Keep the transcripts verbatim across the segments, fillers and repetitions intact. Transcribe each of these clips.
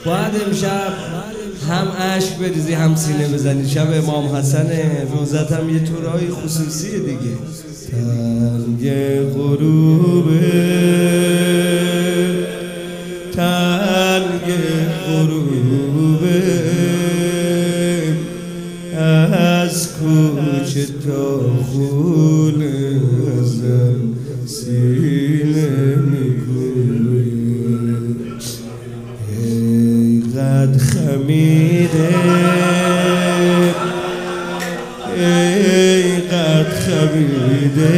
باید امشب هم عشق بریزی هم سینه بزنی. شب امام حسنه، روزت هم یه طورهای خصوصیه دیگه. تنگ غروبه تنگ غروبه از کوچه تا خونه ازم سینه میگوره ای قد خمیده ای قد خمیده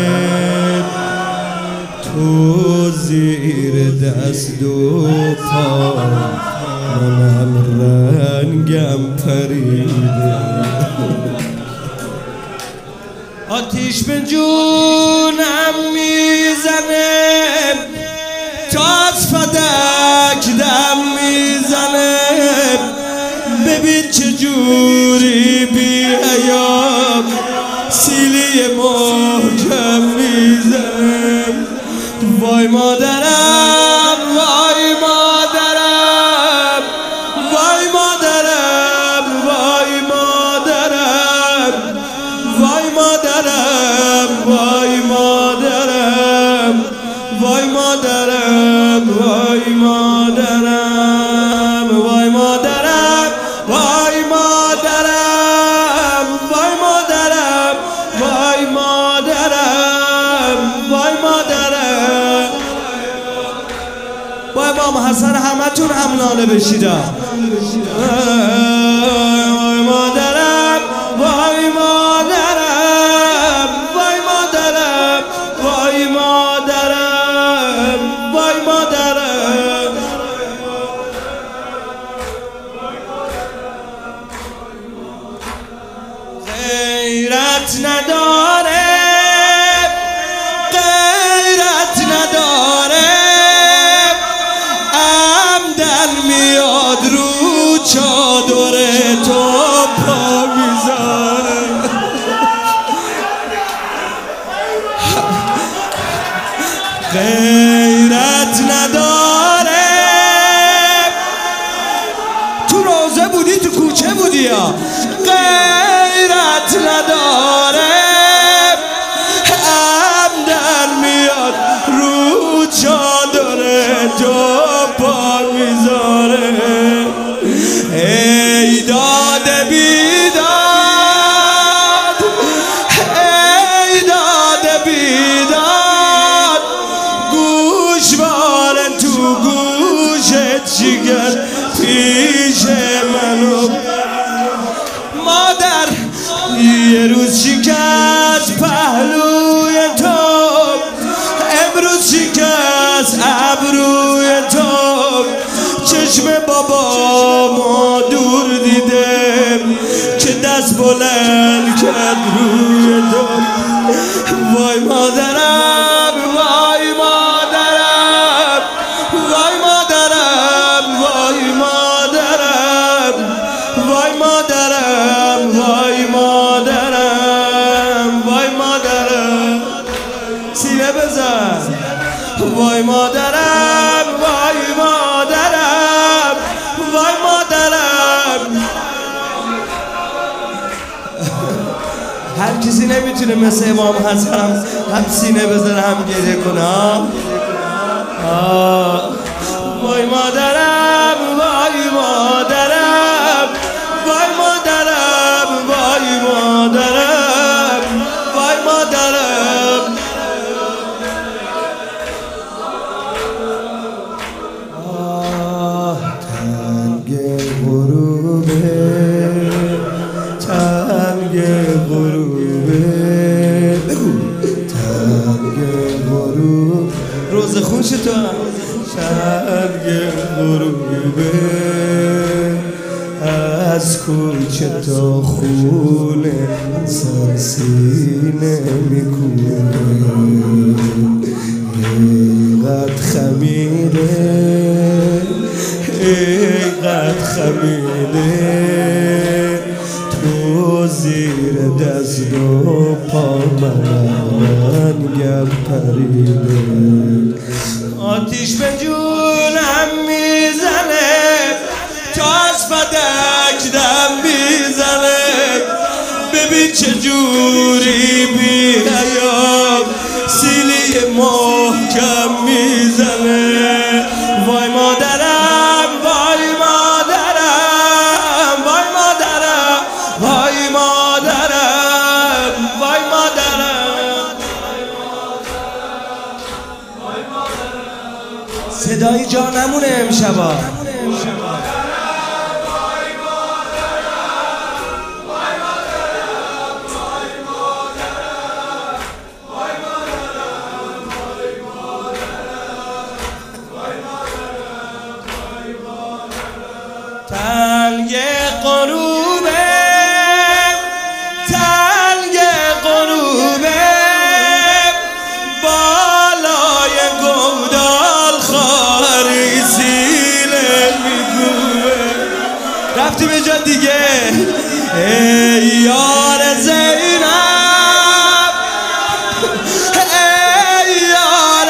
تو زیر دست و پا منم رنگم پریده آتیش به جونم میزنه تا از فدک دم میزنه ببین چجوری بی حیا سیلی محکم میزنه وای مادرم وای مادرم وای مادرم وای مادرم وای مادرم وای مادرم وای مادرم وای مادرم وای مادرم وای مادرم وای مادرم وای مادرم وای مادرم وای امام حسن همه تون هم ناله بشید وای مادرم وای مادرم وای مادرم وای مادرم وای مادرم غیرت نداره غیرت نداره عمدن میاد رو چادر تو پا میذاره غیرت نداره تو روزه بودی تو کوچه بودی یا غیرت نداره عمدن میاد رو چادر تو پا میذاره ای داد بیداد ای داد بیداد گوشوار تو گوشت جگر پیش منو مادر یه روز شکست پهلوی تو امروز شکست ابروی تو چشم بابا ما دور دیدم که دست بلند کرد روی تو وای مادرم وای مادرم وای مادرم وای مادرم وای مادرم وای مادرم وای مادرم سینه بزن وای مادرم وای مادرم وای مادرم هر کسی نمیتونه مثل امام حسن هم سینه بزنه هم گریه کنه وای مادرم وای مادرم وای مادرم وای مادرم وای مادرم آه تنگ غروبه تنگ غروبه تنگ غروب روز خوش تو تنگ غروبه از کوچه تا خونه سر سینه میکوبه ای قد خمیده ای قد خمیده تو زیر دست و پا من گم پریده آتیش به جونم میزنه جوری بی حیا سیلی محکم میزنه. وای مادرم وای مادرم وای مادرم وای مادرم وای مادرم. صدای جانمونه امشبا. تنگ غروبه تنگ غروبه بالای گودال خواهری سیله میگوه. رفتیم یه جا دیگه. ای یار زینب ای یار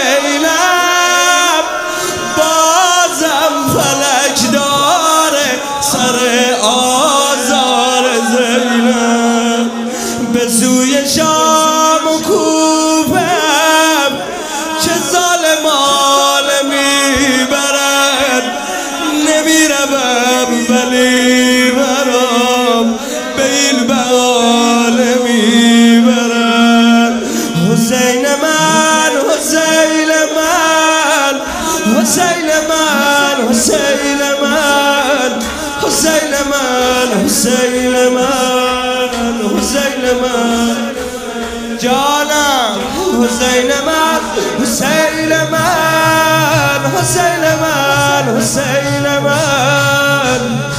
زینب بازم فلک داره سر آزار زینب. به سوی شام و کوفم چه ظالمان میبرد نمیروم ولی برام به این بقاله میبرد. حسین من حسین من حسین من حسین من حسین من حسین من حسین من جانم حسین من حسین من حسین من حسین من.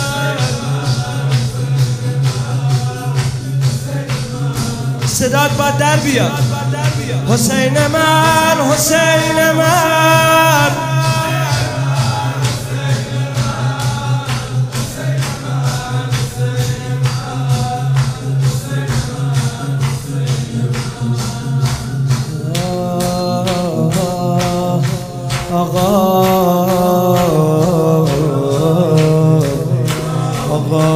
صدات باید در بیاد. حسین من حسین من آقا آقا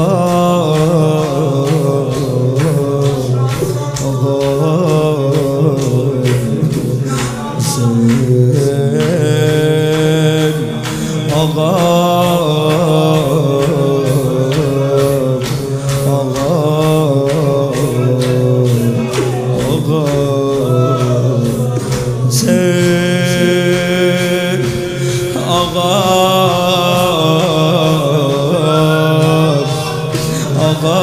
آقا حسین آقا آقا آقا حسین آقا آقا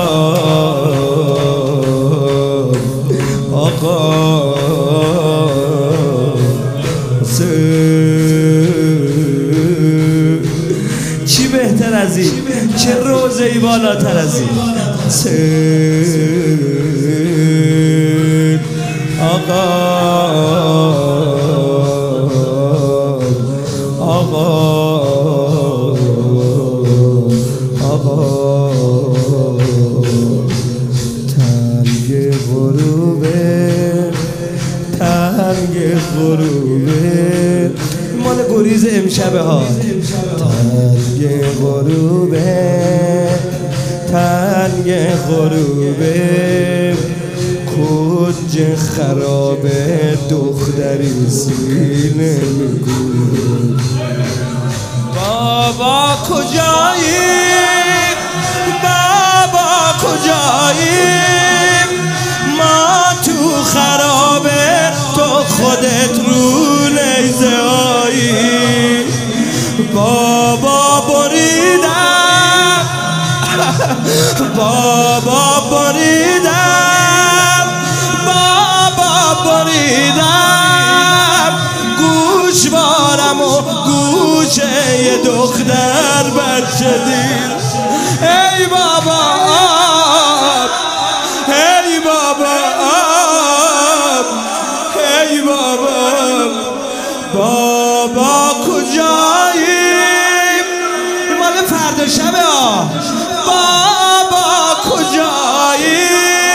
آقا چی بهتر از این؟ چه روزه‌ای بالاتر از این؟ حسین آقا آقا آقا تنگ غروبه تنگ غروبه مال گریز امشبه ها. تنگ غروبه تنگ غروبه کنج خرابه دختری سینه میگوه. بابا کجایی بابا کجایی ما تو خرابه تو خودت رو نیزه هایی. بابا بریدم بابا بریدم بابا بریدم گوشوارم و گوشه یه دختر بچه دید. ای بابا آب ای بابا آب ای بابا بابا کجایی مال فردا شبه ها. بابا کجایی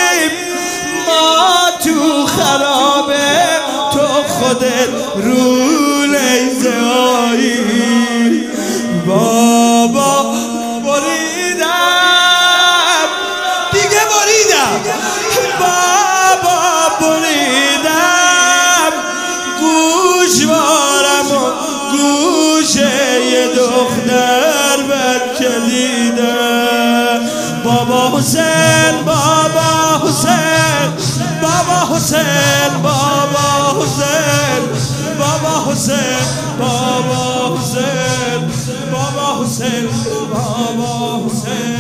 ما تو خرابه تو خودت رو لیزه هایی. بابا بریدم دیده بابا حسین بابا حسین بابا حسین بابا حسین بابا حسین بابا حسین بابا حسین بابا حسین